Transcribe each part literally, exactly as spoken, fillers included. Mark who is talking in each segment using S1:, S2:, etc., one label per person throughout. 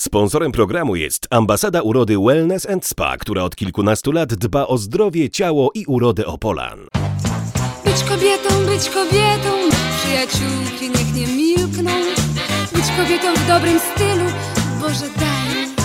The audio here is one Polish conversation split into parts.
S1: Sponsorem programu jest Ambasada Urody Wellness and Spa, która od kilkunastu lat dba o zdrowie, ciało i urodę Opolan.
S2: Być kobietą, być kobietą, przyjaciółki niech nie milkną. Być kobietą w dobrym stylu, Boże daj mi.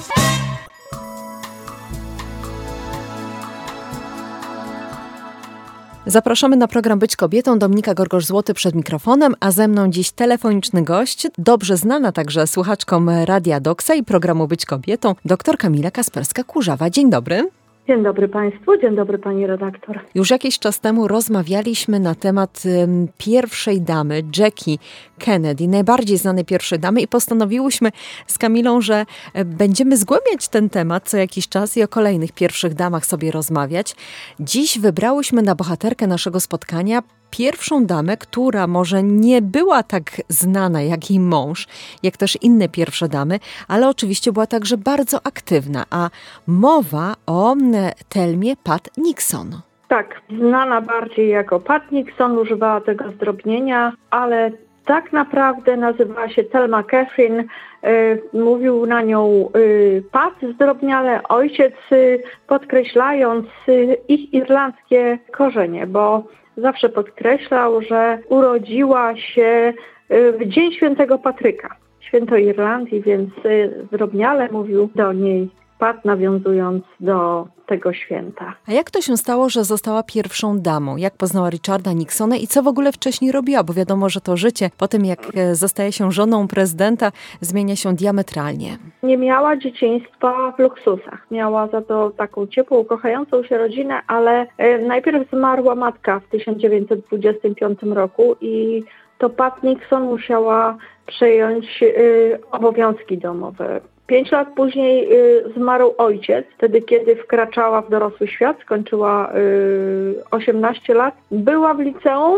S3: Zapraszamy na program Być Kobietą. Dominika Gorgosz-Złoty przed mikrofonem, a ze mną dziś telefoniczny gość, dobrze znana także słuchaczkom Radia Doksa i programu Być Kobietą, dr Kamila Kasperska-Kurzawa. Dzień dobry.
S4: Dzień dobry Państwu, dzień dobry Pani redaktor.
S3: Już jakiś czas temu rozmawialiśmy na temat um, pierwszej damy, Jackie Kennedy, najbardziej znanej pierwszej damy, i postanowiłyśmy z Kamilą, że będziemy zgłębiać ten temat co jakiś czas i o kolejnych pierwszych damach sobie rozmawiać. Dziś wybrałyśmy na bohaterkę naszego spotkania pierwszą damę, która może nie była tak znana jak jej mąż, jak też inne pierwsze damy, ale oczywiście była także bardzo aktywna, a mowa o Thelmie Pat Nixon.
S4: Tak, znana bardziej jako Pat Nixon, używała tego zdrobnienia, ale tak naprawdę nazywała się Thelma Catherine, y, mówił na nią y, Pat zdrobniale, ojciec, y, podkreślając y, ich irlandzkie korzenie, bo zawsze podkreślał, że urodziła się w Dzień Świętego Patryka, święto Irlandii, więc zdrobniale mówił do niej Pat, nawiązując do tego święta.
S3: A jak to się stało, że została pierwszą damą? Jak poznała Richarda Nixona i co w ogóle wcześniej robiła? Bo wiadomo, że to życie po tym, jak zostaje się żoną prezydenta, zmienia się diametralnie.
S4: Nie miała dzieciństwa w luksusach. Miała za to taką ciepłą, kochającą się rodzinę, ale najpierw zmarła matka w tysiąc dziewięćset dwudziestym piątym roku i to Pat Nixon musiała przejąć y, obowiązki domowe. Pięć lat później y, zmarł ojciec, wtedy kiedy wkraczała w dorosły świat, skończyła y, osiemnaście lat, była w liceum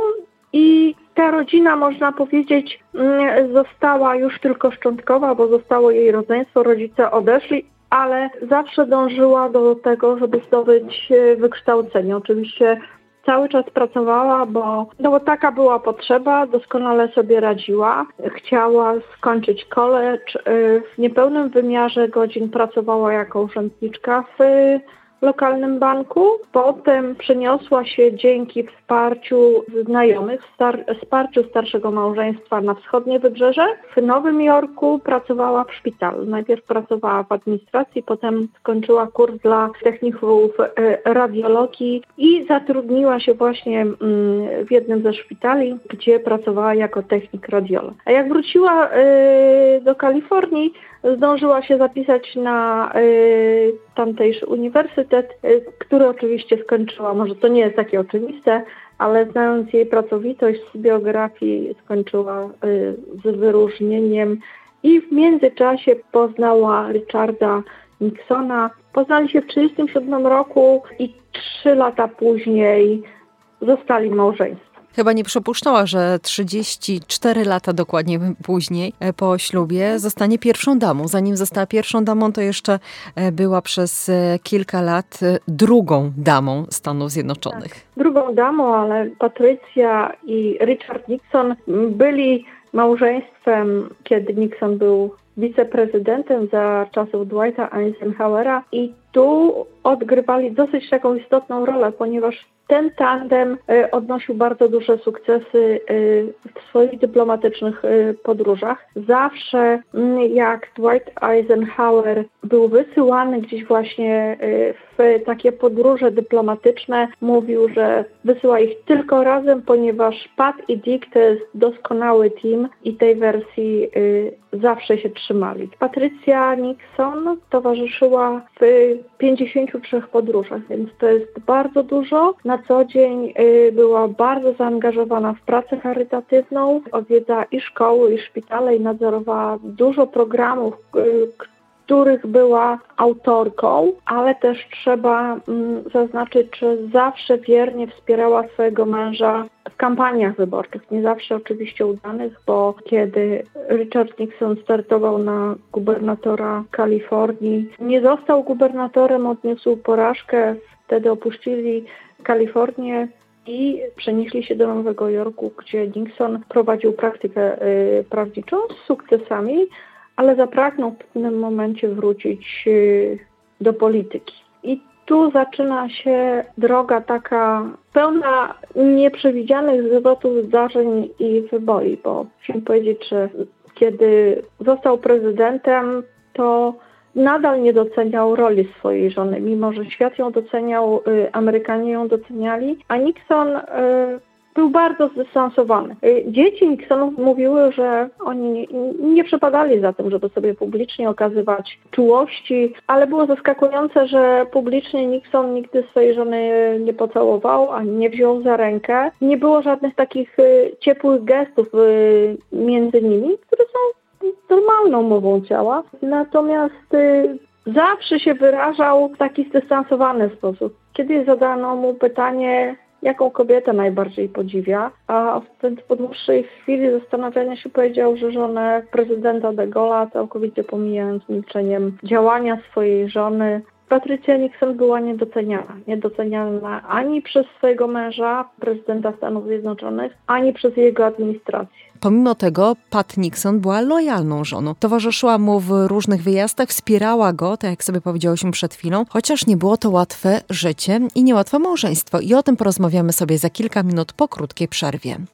S4: i ta rodzina, można powiedzieć, y, została już tylko szczątkowa, bo zostało jej rodzeństwo, rodzice odeszli, ale zawsze dążyła do tego, żeby zdobyć y, wykształcenie. Oczywiście cały czas pracowała, bo, no bo taka była potrzeba, doskonale sobie radziła. Chciała skończyć college. W niepełnym wymiarze godzin pracowała jako urzędniczka w lokalnym banku. Potem przeniosła się dzięki wsparciu znajomych, star- wsparciu starszego małżeństwa na wschodnie wybrzeże. W Nowym Jorku pracowała w szpitalu. Najpierw pracowała w administracji, potem skończyła kurs dla techników radiologii i zatrudniła się właśnie w jednym ze szpitali, gdzie pracowała jako technik radiolog. A jak wróciła do Kalifornii, zdążyła się zapisać na y, tamtejszy uniwersytet, y, który oczywiście skończyła. Może to nie jest takie oczywiste, ale znając jej pracowitość z biografii, skończyła y, z wyróżnieniem i w międzyczasie poznała Richarda Nixona. Poznali się w tysiąc dziewięćset trzydziestym siódmym roku i trzy lata później zostali małżeństwem.
S3: Chyba nie przypuszczała, że trzydzieści cztery lata dokładnie później po ślubie zostanie pierwszą damą. Zanim została pierwszą damą, to jeszcze była przez kilka lat drugą damą Stanów Zjednoczonych.
S4: Tak, drugą damą, ale Patrycja i Richard Nixon byli małżeństwem, kiedy Nixon był wiceprezydentem za czasów Dwighta Eisenhowera i tu odgrywali dosyć taką istotną rolę, ponieważ ten tandem y, odnosił bardzo duże sukcesy y, w swoich dyplomatycznych y, podróżach. Zawsze y, jak Dwight Eisenhower był wysyłany gdzieś właśnie y, w takie podróże dyplomatyczne, mówił, że wysyła ich tylko razem, ponieważ Pat i Dick to jest doskonały team i tej wersji y, zawsze się trzymali. Patrycja Nixon towarzyszyła w pięćdziesięciu trzech podróżach, więc to jest bardzo dużo. Na co dzień y, była bardzo zaangażowana w pracę charytatywną, odwiedzała i szkoły, i szpitale, i nadzorowała dużo programów, y, których była autorką, ale też trzeba mm, zaznaczyć, że zawsze wiernie wspierała swojego męża w kampaniach wyborczych. Nie zawsze oczywiście udanych, bo kiedy Richard Nixon startował na gubernatora Kalifornii, nie został gubernatorem, odniósł porażkę, wtedy opuścili Kalifornię i przenieśli się do Nowego Jorku, gdzie Nixon prowadził praktykę y, prawniczą z sukcesami, ale zapragnął w pewnym momencie wrócić y, do polityki. I tu zaczyna się droga taka pełna nieprzewidzianych zwrotów zdarzeń i wyboi, bo musimy powiedzieć, że kiedy został prezydentem, to nadal nie doceniał roli swojej żony, mimo że świat ją doceniał, Amerykanie ją doceniali, a Nixon był bardzo zdystansowany. Dzieci Nixonów mówiły, że oni nie przepadali za tym, żeby sobie publicznie okazywać czułości, ale było zaskakujące, że publicznie Nixon nigdy swojej żony nie pocałował, ani nie wziął za rękę. Nie było żadnych takich ciepłych gestów między nimi, które są normalną mową ciała. Natomiast y, zawsze się wyrażał w taki zdystansowany sposób. Kiedyś zadano mu pytanie, jaką kobietę najbardziej podziwia, a w, po dłuższej chwili zastanawiania się powiedział, że żonę prezydenta de Gaulle'a, całkowicie pomijając milczeniem działania swojej żony, Patrycja Nixon była niedoceniana. Niedoceniana ani przez swojego męża, prezydenta Stanów Zjednoczonych, ani przez jego administrację.
S3: Pomimo tego Pat Nixon była lojalną żoną. Towarzyszyła mu w różnych wyjazdach, wspierała go, tak jak sobie powiedziałyśmy przed chwilą, chociaż nie było to łatwe życie i niełatwe małżeństwo. I o tym porozmawiamy sobie za kilka minut po krótkiej przerwie.